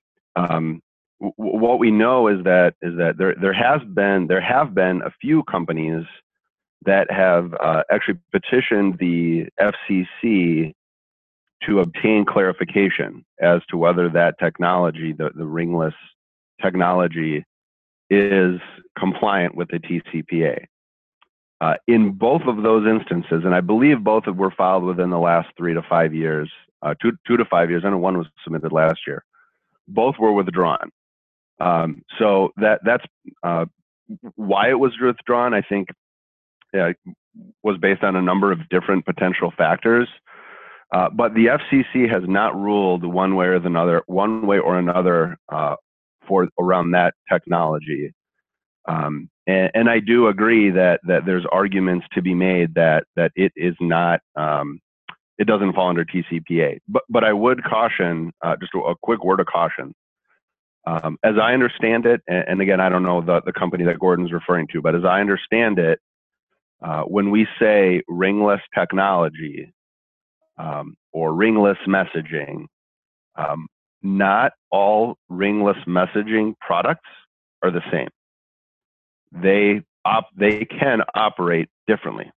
what we know is that there have been a few companies that have actually petitioned the FCC to obtain clarification as to whether that technology, the ringless technology, is compliant with the TCPA. In both of those instances, and I believe both were filed within the last 3 to 5 years, 2 to 5 years, I know one was submitted last year. Both were withdrawn. So that's why it was withdrawn, I think, was based on a number of different potential factors. But the FCC has not ruled one way or another for around that technology. And I do agree that there's arguments to be made that it is not, it doesn't fall under TCPA. But I would caution, just a quick word of caution. As I understand it, and again, I don't know the company that Gordon's referring to, but as I understand it, when we say ringless technology or ringless messaging, not all ringless messaging products are the same. They can operate differently.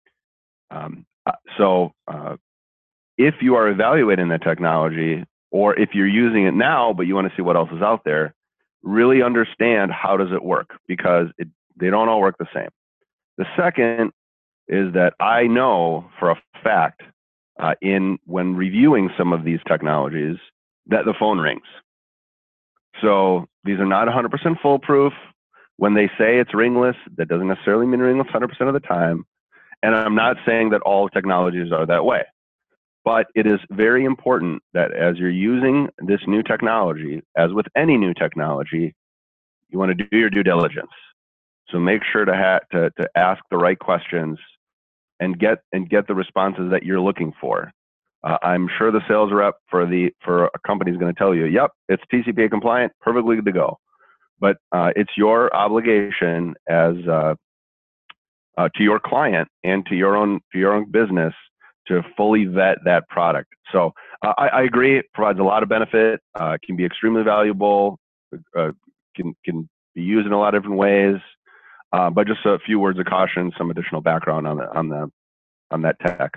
So if you are evaluating the technology, or if you're using it now, but you want to see what else is out there, really understand how does it work, because they don't all work the same. The second is that I know for a fact when reviewing some of these technologies that the phone rings. So these are not 100% foolproof. When they say it's ringless, that doesn't necessarily mean ringless 100% of the time. And I'm not saying that all technologies are that way. But it is very important that as you're using this new technology, as with any new technology, you want to do your due diligence. So make sure to ask the right questions and get the responses that you're looking for. I'm sure the sales rep for a company is going to tell you, yep, it's TCPA compliant, perfectly good to go. But it's your obligation as to your client and to your own business to fully vet that product. So I agree, it provides a lot of benefit, can be extremely valuable, can be used in a lot of different ways. But just a few words of caution, some additional background on that tech.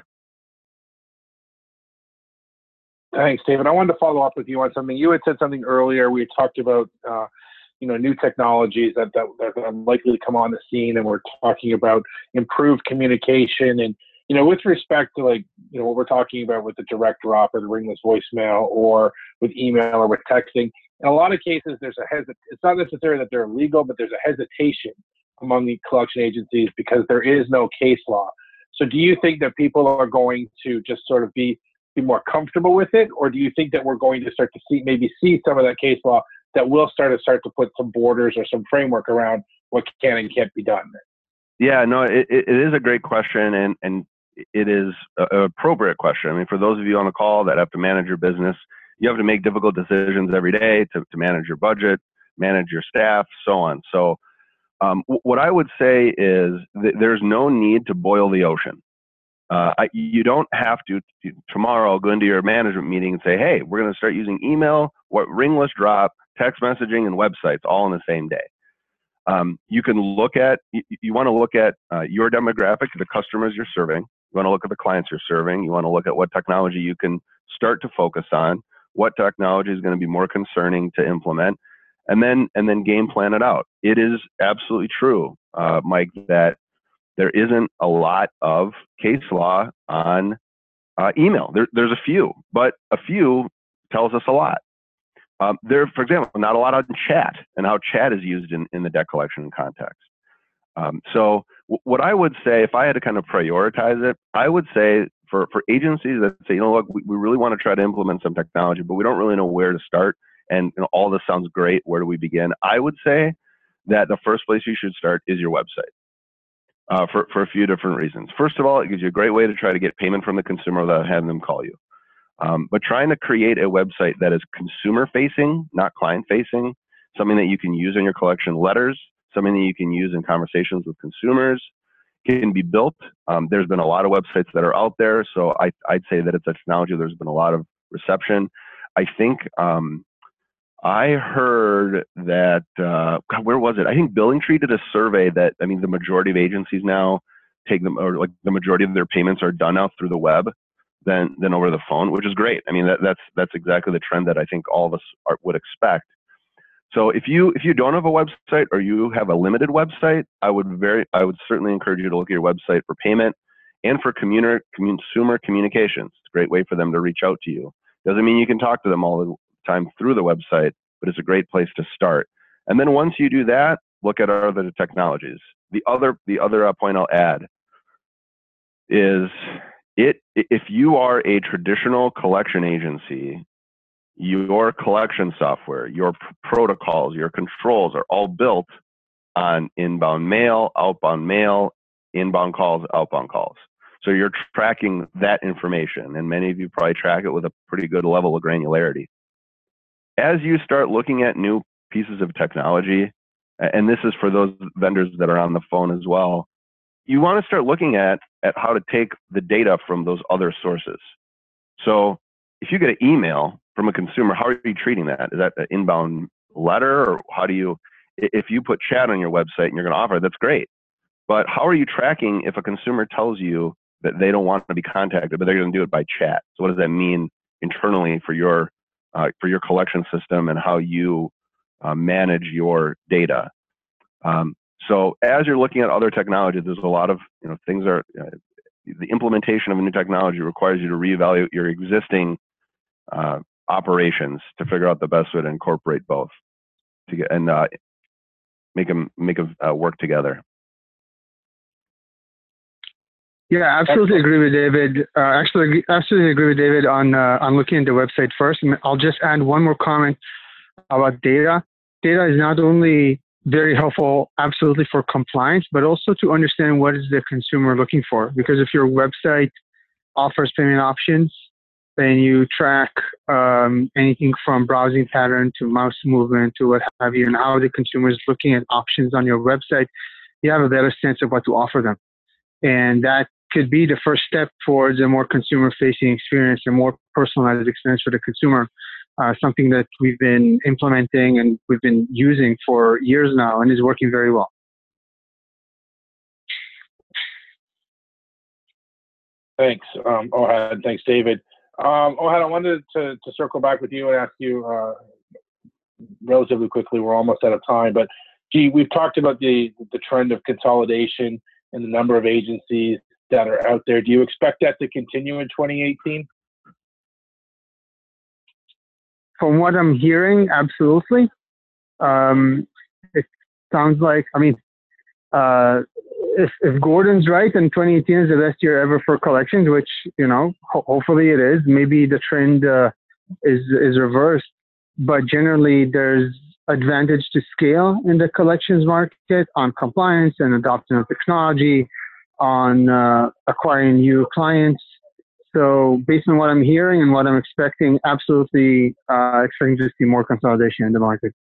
Thanks, David. I wanted to follow up with you on something. You had said something earlier. We talked about new technologies that are likely to come on the scene, and we're talking about improved communication and with respect to what we're talking about with the direct drop or the ringless voicemail or with email or with texting. In a lot of cases, it's not necessarily that they're illegal, but there's a hesitation among the collection agencies because there is no case law. So do you think that people are going to just sort of be more comfortable with it, or do you think that we're going to start to see some of that case law that will start to put some borders or some framework around what can and can't be done? Yeah, no, it is a great question, and it is an appropriate question. I mean, for those of you on the call that have to manage your business, you have to make difficult decisions every day to manage your budget, manage your staff, so on. So what I would say is that there's no need to boil the ocean. You don't have to tomorrow go into your management meeting and say, hey, we're going to start using email, ringless drop, text messaging, and websites all in the same day. You want to look at your demographic, the customers you're serving. You want to look at the clients you're serving. You want to look at what technology you can start to focus on, what technology is going to be more concerning to implement, and then game plan it out. It is absolutely true, Mike, that there isn't a lot of case law on email. There's a few, but a few tells us a lot. For example, not a lot on chat and how chat is used in the debt collection context. So what I would say, if I had to kind of prioritize it, I would say for agencies that say, look, we really want to try to implement some technology, but we don't really know where to start. And all this sounds great. Where do we begin? I would say that the first place you should start is your website. For a few different reasons. First of all, it gives you a great way to try to get payment from the consumer without having them call you. But trying to create a website that is consumer facing, not client facing, something that you can use in your collection letters, something that you can use in conversations with consumers, can be built. There's been a lot of websites that are out there, so I'd say that it's a technology there's been a lot of reception. I think I heard that, where was it? I think BillingTree did a survey that, the majority of agencies now take them, or like the majority of their payments are done now through the web than over the phone, which is great. That's exactly the trend that I think all of us would expect. So if you don't have a website or you have a limited website, I would certainly encourage you to look at your website for payment and for consumer communications. It's a great way for them to reach out to you. Doesn't mean you can talk to them all the time through the website, but it's a great place to start. And then once you do that, look at our other technologies. The other point I'll add is if you are a traditional collection agency, your collection software, your protocols, your controls are all built on inbound mail, inbound calls, outbound calls. So you're tracking that information, and many of you probably track it with a pretty good level of granularity. As you start looking at new pieces of technology, and this is for those vendors that are on the phone as well, you want to start looking at how to take the data from those other sources. So if you get an email from a consumer, how are you treating that? Is that an inbound letter, or if you put chat on your website and you're going to offer it, that's great. But how are you tracking if a consumer tells you that they don't want to be contacted, but they're going to do it by chat? So what does that mean internally for your collection system and how you manage your data? So as you're looking at other technologies, there's a lot of things are the implementation of a new technology requires you to reevaluate your existing operations to figure out the best way to incorporate both and make them work together. Yeah, absolutely agree with David. Absolutely agree with David on looking at the website first. And I'll just add one more comment about data. Data is not only very helpful, absolutely, for compliance, but also to understand what is the consumer looking for. Because if your website offers payment options, then you track anything from browsing pattern to mouse movement to what have you, and how the consumer is looking at options on your website, you have a better sense of what to offer them. And that could be the first step towards a more consumer-facing experience, a more personalized experience for the consumer, something that we've been implementing and we've been using for years now and is working very well. Thanks, Ohad. Thanks, David. Ohad, I wanted to circle back with you and ask you relatively quickly. We're almost out of time, but gee, we've talked about the trend of consolidation and the number of agencies that are out there. Do you expect that to continue in 2018? From what I'm hearing, absolutely. It sounds like, I mean, if Gordon's right and 2018 is the best year ever for collections, which, hopefully it is, maybe the trend is reversed. But generally, there's advantage to scale in the collections market on compliance and adoption of technology, on acquiring new clients. So based on what I'm hearing and what I'm expecting, absolutely expecting to see more consolidation in the market.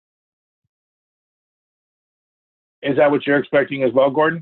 Is that what you're expecting as well, Gordon?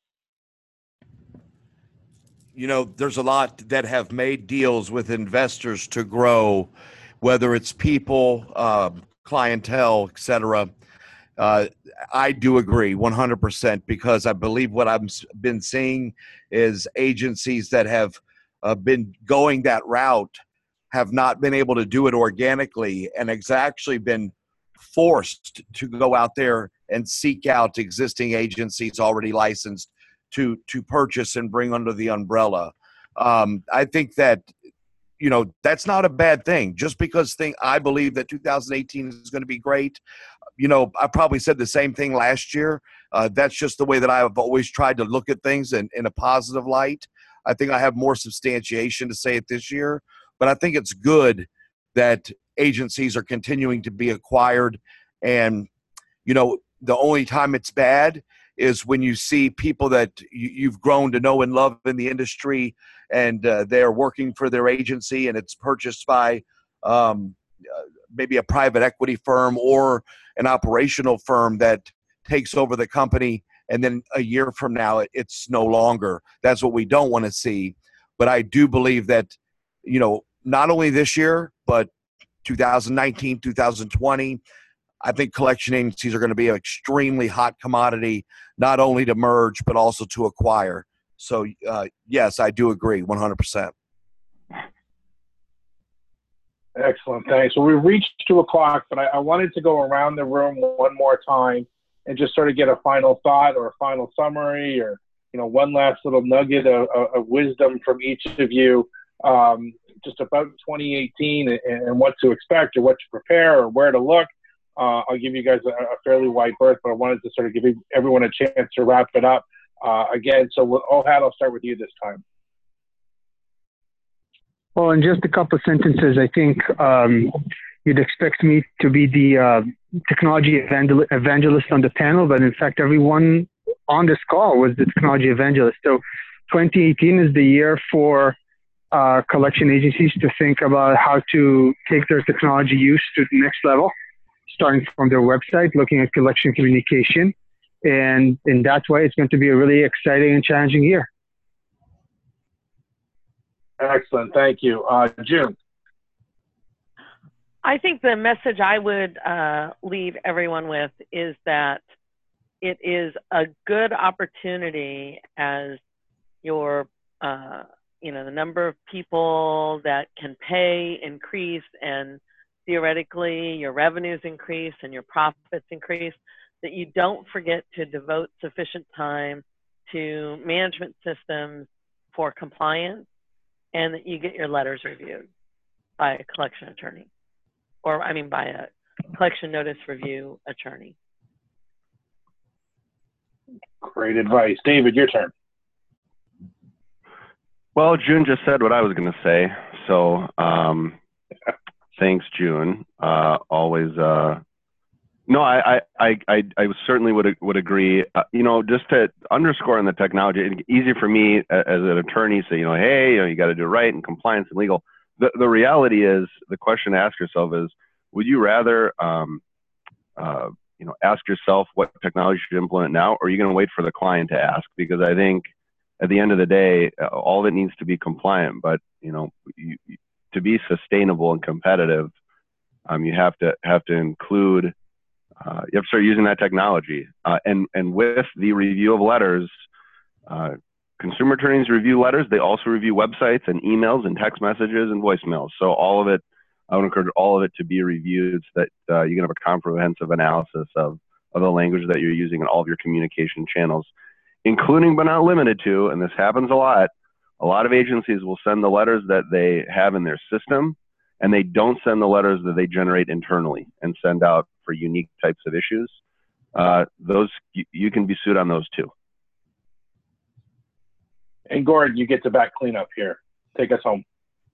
There's a lot that have made deals with investors to grow, whether it's people, clientele, et cetera. I do agree 100% because I believe what I've been seeing is agencies that have been going that route have not been able to do it organically and has actually been forced to go out there and seek out existing agencies already licensed to purchase and bring under the umbrella. I think that, that's not a bad thing. Just because I believe that 2018 is going to be great. I probably said the same thing last year. That's just the way that I've always tried to look at things in a positive light. I think I have more substantiation to say it this year, but I think it's good that agencies are continuing to be acquired. And, the only time it's bad is when you see people that you've grown to know and love in the industry and they're working for their agency and it's purchased by maybe a private equity firm or an operational firm that takes over the company. And then a year from now, it's no longer. That's what we don't want to see. But I do believe that, not only this year, but 2019, 2020, I think collection agencies are going to be an extremely hot commodity, not only to merge, but also to acquire. So, yes, I do agree 100%. Excellent. Thanks. Well, we've reached 2:00, but I wanted to go around the room one more time and just sort of get a final thought or a final summary or, one last little nugget of wisdom from each of you just about 2018 and what to expect or what to prepare or where to look. I'll give you guys a fairly wide berth, but I wanted to sort of give everyone a chance to wrap it up again. So, Ohad, I'll start with you this time. Well, in just a couple of sentences, I think you'd expect me to be the technology evangelist on the panel, but in fact, everyone on this call was the technology evangelist. So 2018 is the year for collection agencies to think about how to take their technology use to the next level, starting from their website, looking at collection communication. And in that way, it's going to be a really exciting and challenging year. Excellent. Thank you. June. I think the message I would leave everyone with is that it is a good opportunity as your, the number of people that can pay increase and theoretically your revenues increase and your profits increase, that you don't forget to devote sufficient time to management systems for compliance, and that you get your letters reviewed by a collection attorney, by a collection notice review attorney. Great advice. David, your turn. Well, June just said what I was going to say. So thanks, June. No, I certainly would agree. Just to underscore on the technology, it's easy for me as an attorney to say, hey, you got to do it right and compliance and legal. The reality is, the question to ask yourself is, would you rather, ask yourself what technology you should implement now, or are you going to wait for the client to ask? Because I think at the end of the day, all of it needs to be compliant. But to be sustainable and competitive, you have to include. You have to start using that technology. And with the review of letters, consumer attorneys review letters. They also review websites and emails and text messages and voicemails. So all of it I would encourage all of it to be reviewed so that you can have a comprehensive analysis of the language that you're using in all of your communication channels, including but not limited to, and this happens a lot of agencies will send the letters that they have in their system, and they don't send the letters that they generate internally and send out for unique types of issues. Those you can be sued on those too. And Gordon, you get to back cleanup here. Take us home.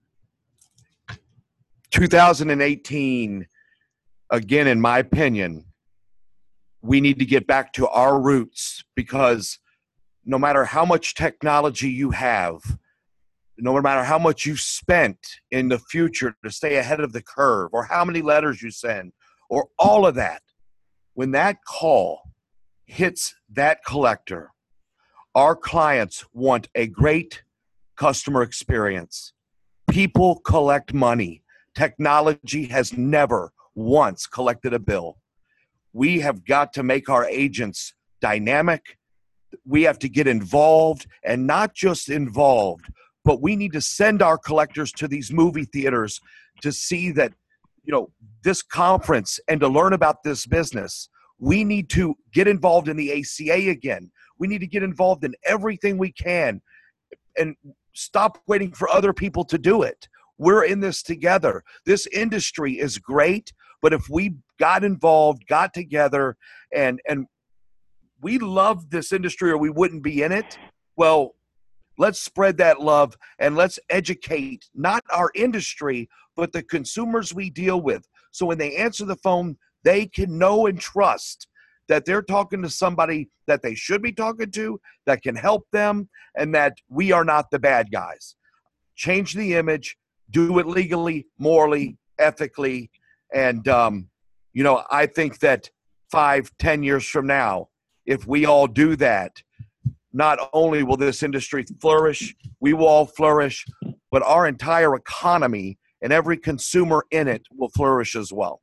2018, again, in my opinion, we need to get back to our roots, because no matter how much technology you have, no matter how much you spent in the future to stay ahead of the curve, or how many letters you send, or all of that, when that call hits that collector, our clients want a great customer experience. People collect money. Technology has never once collected a bill. We have got to make our agents dynamic. We have to get involved, and not just involved, but we need to send our collectors to these movie theaters to see that, this conference and to learn about this business. We need to get involved in the ACA again. We need to get involved in everything we can and stop waiting for other people to do it. We're in this together. This industry is great, but if we got involved, got together, and we love this industry or we wouldn't be in it, well, let's spread that love and let's educate not our industry, but the consumers we deal with. So when they answer the phone, they can know and trust that they're talking to somebody that they should be talking to, that can help them, and that we are not the bad guys. Change the image, do it legally, morally, ethically, and I think that 5-10 years from now, if we all do that, not only will this industry flourish, we will all flourish, but our entire economy and every consumer in it will flourish as well.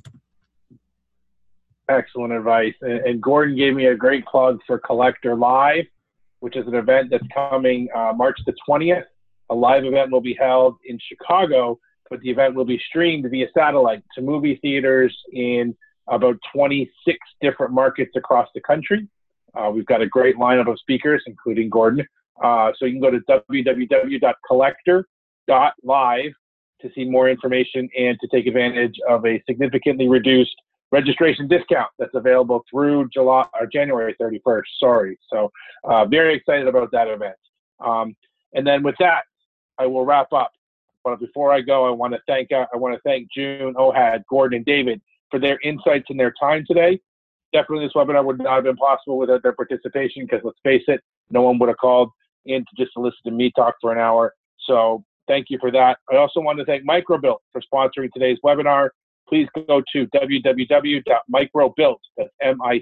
Excellent advice. And Gordon gave me a great plug for Collector Live, which is an event that's coming March the 20th. A live event will be held in Chicago, but the event will be streamed via satellite to movie theaters in about 26 different markets across the country. We've got a great lineup of speakers, including Gordon. So you can go to www.collector.live to see more information and to take advantage of a significantly reduced registration discount that's available through January 31st. Sorry. So very excited about that event. And then with that, I will wrap up. But before I go, I want to thank June, Ohad, Gordon, and David for their insights and their time today. Definitely this webinar would not have been possible without their participation, because let's face it, no one would have called in to just listen to me talk for an hour. So thank you for that. I also want to thank Microbilt for sponsoring today's webinar. Please go to www.microbilt, that's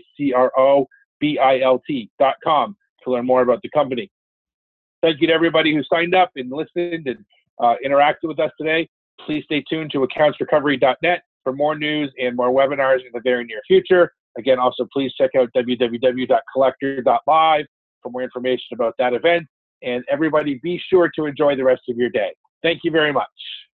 MICROBILT.com, to learn more about the company. Thank you to everybody who signed up and listened and interacted with us today. Please stay tuned to accountsrecovery.net for more news and more webinars in the very near future. Again, also please check out www.collector.live for more information about that event. And everybody, be sure to enjoy the rest of your day. Thank you very much.